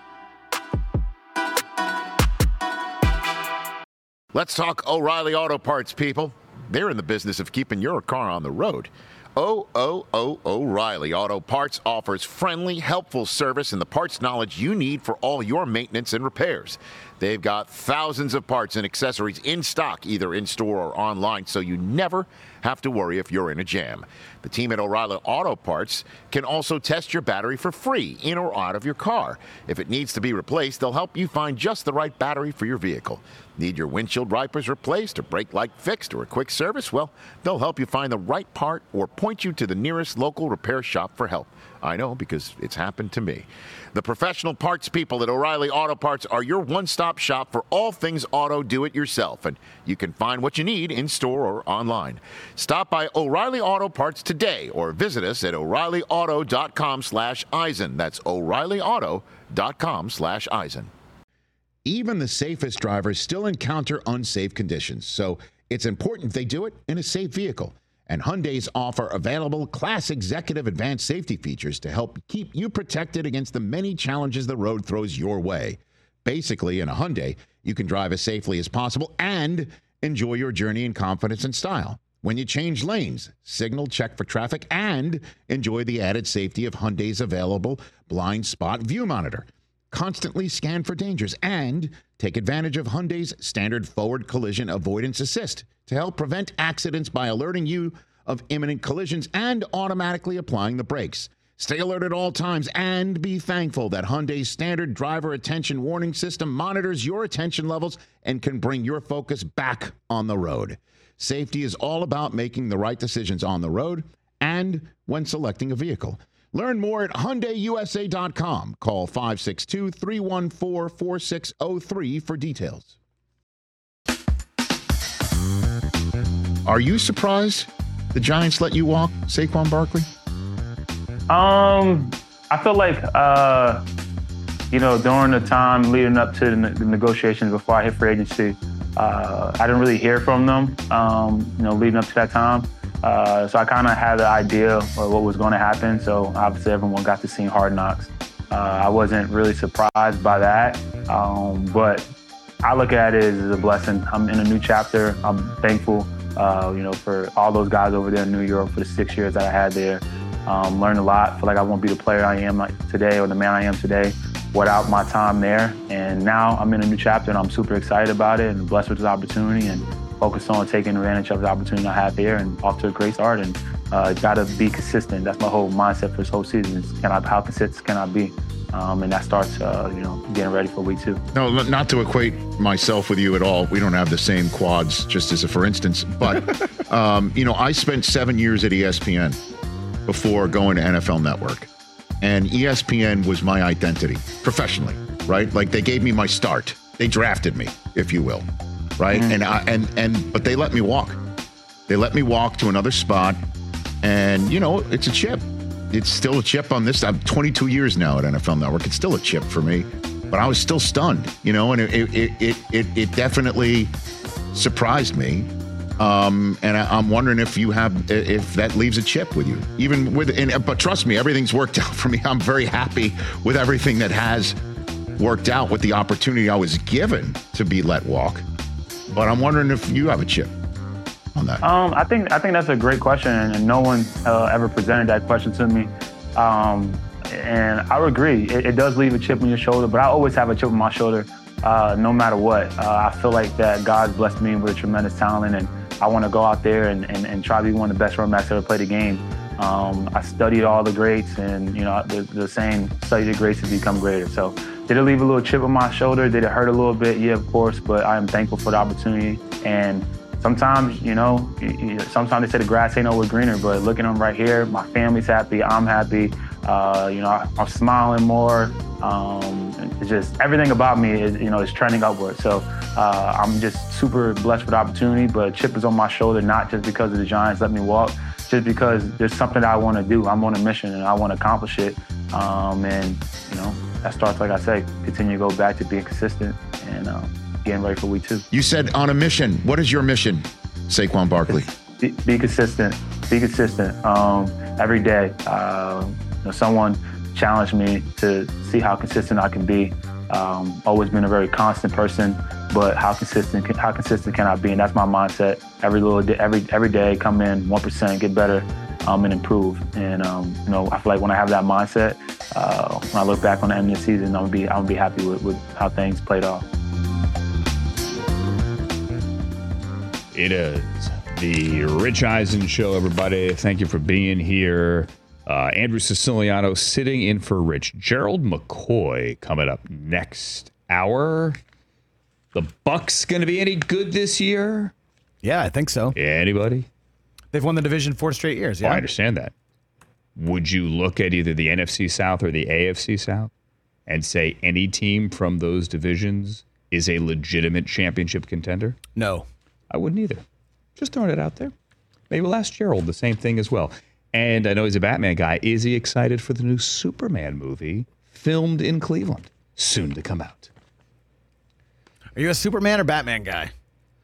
Let's talk O'Reilly Auto Parts, people. They're in the business of keeping your car on the road. O'Reilly Auto Parts offers friendly, helpful service and the parts knowledge you need for all your maintenance and repairs. They've got thousands of parts and accessories in stock, either in-store or online, so you never have to worry if you're in a jam. The team at O'Reilly Auto Parts can also test your battery for free, in or out of your car. If it needs to be replaced, they'll help you find just the right battery for your vehicle. Need your windshield wipers replaced or brake light fixed or a quick service? Well, they'll help you find the right part or point you to the nearest local repair shop for help. I know, because it's happened to me. The professional parts people at O'Reilly Auto Parts are your one-stop shop for all things auto do-it-yourself, and you can find what you need in-store or online. Stop by O'Reilly Auto Parts today or visit us at O'ReillyAuto.com/Eisen. That's O'ReillyAuto.com/Eisen. Even the safest drivers still encounter unsafe conditions, so it's important they do it in a safe vehicle. And Hyundai's offer available Class Executive Advanced Safety features to help keep you protected against the many challenges the road throws your way. Basically, in a Hyundai, you can drive as safely as possible and enjoy your journey in confidence and style. When you change lanes, signal, check for traffic, and enjoy the added safety of Hyundai's available blind spot view monitor. Constantly scan for dangers and take advantage of Hyundai's standard forward collision avoidance assist to help prevent accidents by alerting you of imminent collisions and automatically applying the brakes. Stay alert at all times and be thankful that Hyundai's standard driver attention warning system monitors your attention levels and can bring your focus back on the road. Safety is all about making the right decisions on the road and when selecting a vehicle. Learn more at HyundaiUSA.com. Call 562-314-4603 for details. Are you surprised the Giants let you walk Saquon Barkley?
I feel like, during the time leading up to the negotiations before I hit free agency, I didn't really hear from them, leading up to that time. So I kind of had an idea of what was going to happen. So obviously everyone got to see Hard Knocks. I wasn't really surprised by that, but I look at it as a blessing. I'm in a new chapter. I'm thankful, for all those guys over there in New York for the 6 years that I had there. Learned a lot. Feel like I won't be the player I am today or the man I am today without my time there. And now I'm in a new chapter and I'm super excited about it and blessed with this opportunity and focused on taking advantage of the opportunity I have here and off to a great start. And got to be consistent. That's my whole mindset for this whole season is how consistent can I be? And that starts, getting ready for week 2.
No, not to equate myself with you at all. We don't have the same quads, just as a for instance. But, I spent 7 years at ESPN before going to NFL Network. And ESPN was my identity professionally, right? Like they gave me my start. They drafted me, if you will, right? Mm-hmm. But they let me walk. They let me walk to another spot. And, it's a chip. It's still a chip on this. I'm 22 years now at NFL Network. It's still a chip for me, but I was still stunned, and it definitely surprised me. And I'm wondering if that leaves a chip with you, but trust me, everything's worked out for me. I'm very happy with everything that has worked out with the opportunity I was given to be let walk. But I'm wondering if you have a chip on that.
I think that's a great question, and no one ever presented that question to me. And I would agree, it does leave a chip on your shoulder, but I always have a chip on my shoulder, no matter what. I feel like that God's blessed me with a tremendous talent, and I want to go out there and try to be one of the best running backs to ever play the game. I studied all the greats, and the saying, study the greats to become greater. So did it leave a little chip on my shoulder? Did it hurt a little bit? Yeah, of course, but I am thankful for the opportunity. And sometimes, sometimes they say the grass ain't always greener, but looking at them right here, my family's happy, I'm happy. I'm smiling more. It's just everything about me is trending upward. So I'm just super blessed with the opportunity, but chip is on my shoulder, not just because of the Giants let me walk, just because there's something that I want to do. I'm on a mission and I want to accomplish it. That starts, like I say, continue to go back to being consistent and getting ready for week 2.
You said on a mission. What is your mission, Saquon Barkley?
Be consistent. Be consistent every day. Someone challenged me to see how consistent I can be. Always been a very constant person, but how consistent can I be? And that's my mindset. Every little day, every day, come in 1%, get better, and improve. And I feel like when I have that mindset, when I look back on the end of the season, I'm gonna be happy with how things played off.
It is the Rich Eisen Show, everybody. Thank you for being here. Andrew Siciliano sitting in for Rich. Gerald McCoy coming up next hour. The Bucs going to be any good this year?
Yeah, I think so.
Anybody?
They've won the division 4 straight years. Yeah,
I understand that. Would you look at either the NFC South or the AFC South and say any team from those divisions is a legitimate championship contender?
No.
I wouldn't either. Just throwing it out there. Maybe we'll ask Gerald the same thing as well. And I know he's a Batman guy. Is he excited for the new Superman movie filmed in Cleveland? Soon to come out.
Are you a Superman or Batman guy?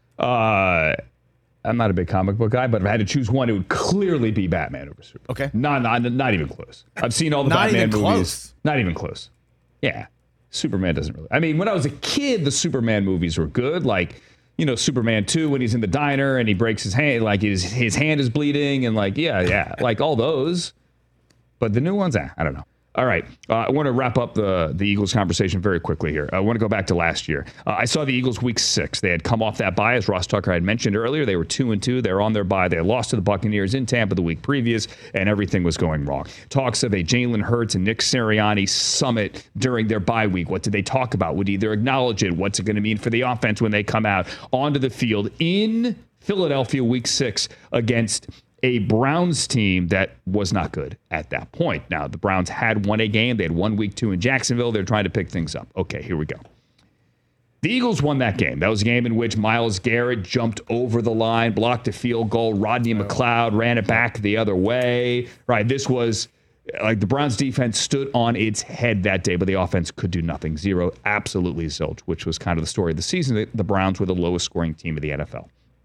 I'm not a big comic book guy, but if I had to choose one, it would clearly be Batman over Superman.
Okay.
Not even close. I've seen all the
Not
Batman
even
movies.
close.
Not even close. Yeah. Superman doesn't really. I mean, when I was a kid, the Superman movies were good. Like, Superman 2 when he's in the diner and he breaks his hand, like his hand is bleeding and like, yeah, like all those. But the new ones, I don't know. All right. I want to wrap up the Eagles conversation very quickly here. I want to go back to last year. I saw the Eagles week 6. They had come off that bye, as Ross Tucker had mentioned earlier. They were 2-2. They were on their bye. They had lost to the Buccaneers in Tampa the week previous, and everything was going wrong. Talks of a Jalen Hurts and Nick Sirianni summit during their bye week. What did they talk about? Would either acknowledge it? What's it going to mean for the offense when they come out onto the field in Philadelphia week 6 against a Browns team that was not good at that point. Now, the Browns had won a game. They had won week 2 in Jacksonville. They're trying to pick things up. Okay, here we go. The Eagles won that game. That was a game in which Myles Garrett jumped over the line, blocked a field goal. Rodney McLeod ran it back the other way. Right, this was like the Browns defense stood on its head that day, but the offense could do nothing. 0, absolutely zilch, which was kind of the story of the season. The Browns were the lowest scoring team of the NFL.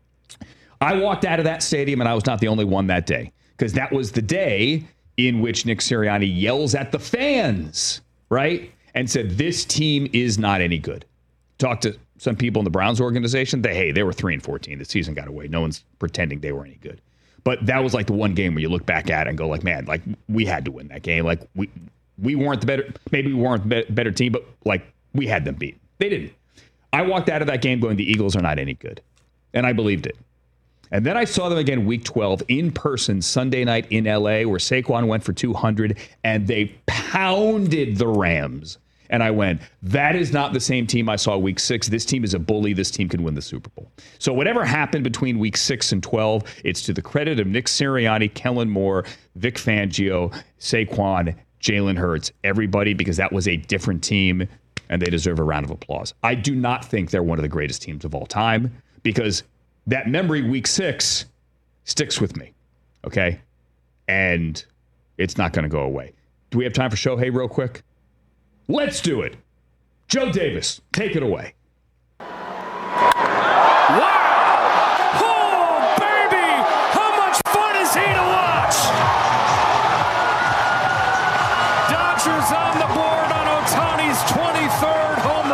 I walked out of that stadium, and I was not the only one that day, because that was the day in which Nick Sirianni yells at the fans, right, and said, this team is not any good. Talked to some people in the Browns organization. They were 3-14. The season got away. No one's pretending they were any good. But that was like the one game where you look back at it and go like, man, like we had to win that game. Like we weren't the better, maybe we weren't the better team, but like we had them beat. They didn't. I walked out of that game going, the Eagles are not any good. And I believed it. And then I saw them again week 12 in person Sunday night in LA, where Saquon went for 200 and they pounded the Rams. And I went, that is not the same team I saw week 6. This team is a bully. This team can win the Super Bowl. So whatever happened between week 6 and 12, it's to the credit of Nick Sirianni, Kellen Moore, Vic Fangio, Saquon, Jalen Hurts, everybody, because that was a different team and they deserve a round of applause. I do not think they're one of the greatest teams of all time, because that memory week 6 sticks with me, okay? And it's not going to go away. Do we have time for Shohei real quick? Let's do it. Joe Davis, take it away.
Wow! Oh, baby! How much fun is he to watch? Dodgers on the board on Ohtani's 23rd home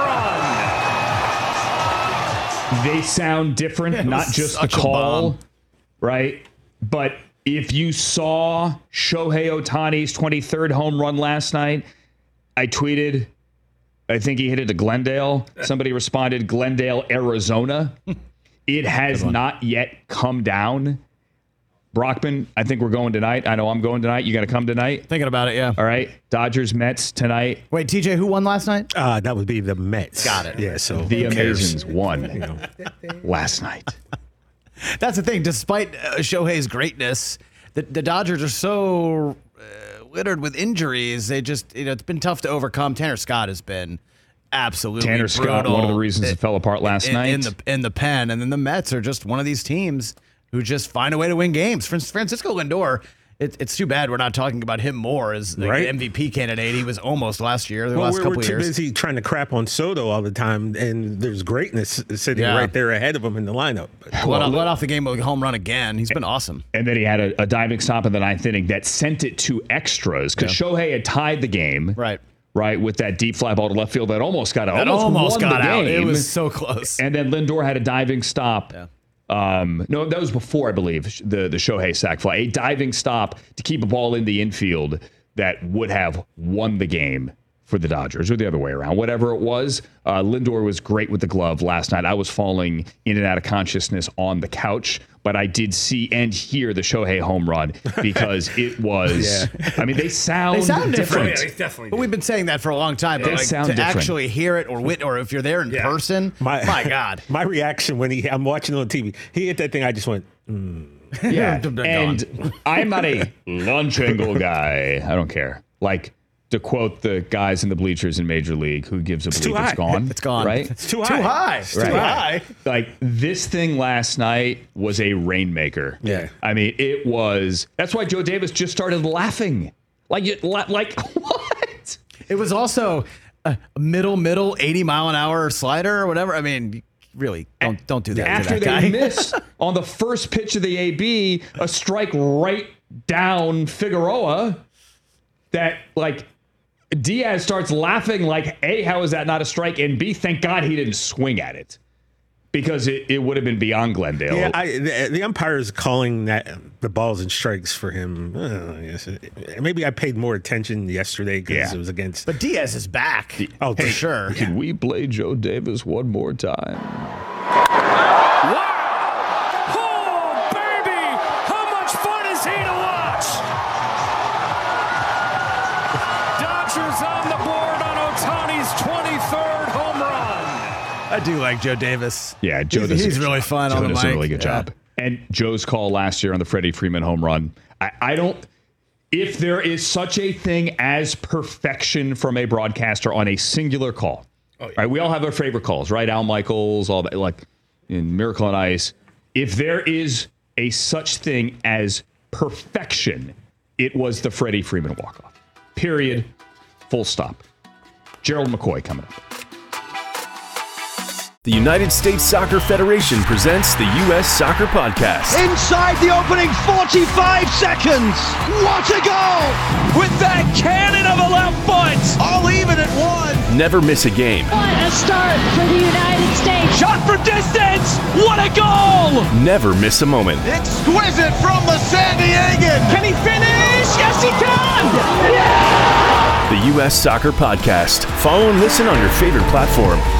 run.
They sound different, not just the call, right? But if you saw Shohei Ohtani's 23rd home run last night, I tweeted, I think he hit it to Glendale. Somebody responded, Glendale, Arizona. It has not yet come down. Brockman, I think we're going tonight. I know I'm going tonight. You got to come tonight?
Thinking about it, yeah.
All right. Dodgers, Mets tonight.
Wait, TJ, who won last night?
That would be the Mets.
Got it.
Yeah, so
the Amazons won last night.
That's the thing. Despite Shohei's greatness, the Dodgers are so littered with injuries. They just, it's been tough to overcome. Tanner Scott has been absolutely
Tanner Scott, one of the reasons it fell apart last night.
In the pen. And then the Mets are just one of these teams who just find a way to win games. Francisco Lindor, it's too bad we're not talking about him more as an MVP candidate. He was almost last year, the last couple
we're
of
too
years.
busy trying to crap on Soto all the time, and there's greatness sitting right there ahead of him in the lineup.
Let off the game with a home run again. He's been awesome.
And then he had a diving stop in the 9th inning that sent it to extras, because Shohei had tied the game. Right, with that deep fly ball to left field that almost got out.
Almost got out. It was so close.
And then Lindor had a diving stop. No, that was before, I believe, the Shohei sac fly. A diving stop to keep a ball in the infield that would have won the game for the Dodgers, or the other way around. Whatever it was, Lindor was great with the glove last night. I was falling in and out of consciousness on the couch, but I did see and hear the Shohei home run, because it was, I mean, they sound different.
Yeah, definitely. But we've been saying that for a long time. But
sound
to
different.
Actually hear it, or if you're there in person, my God.
My reaction when I'm watching on TV, he hit that thing, I just went,
Yeah, and I'm not a lunch angle guy. I don't care. Like, to quote the guys in the bleachers in Major League, who gives a bleep, it's gone.
It's gone.
Right?
It's too high. It's too high.
Like, this thing last night was a rainmaker.
Yeah.
I mean, it was. That's why Joe Davis just started laughing. Like what?
It was also a middle 80-mile-an-hour slider or whatever. I mean, really, don't do that.
After
to that guy.
they miss on the first pitch of the AB, a strike right down Figueroa, that like Diaz starts laughing like, A, how is that not a strike? And B, thank God he didn't swing at it, because it would have been beyond Glendale.
Yeah, the umpire is calling that the balls and strikes for him. Maybe I paid more attention yesterday because it was against.
But Diaz is back. For sure.
Can we play Joe Davis one more time?
Wow! Oh, baby! How much fun is he to watch? Dodgers on the board on Ohtani's 23rd home run.
I do like Joe Davis.
Yeah, Joe
he's really fun on the mic.
Joe does a really good job. And Joe's call last year on the Freddie Freeman home run, I don't. If there is such a thing as perfection from a broadcaster on a singular call, right? We all have our favorite calls, right? Al Michaels, all that, like in Miracle on Ice. If there is a such thing as perfection, it was the Freddie Freeman walk-off. Period. Full stop. Gerald McCoy coming up.
The United States Soccer Federation presents the U.S. Soccer Podcast.
Inside the opening 45 seconds. What a goal! With that cannon of a left foot. All even at one.
Never miss a game.
What a start for the United States.
Shot from distance. What a goal!
Never miss a moment.
Exquisite from the San Diegan. Can he finish? Yes, he can! Yeah!
The U.S. Soccer Podcast. Follow and listen on your favorite platform.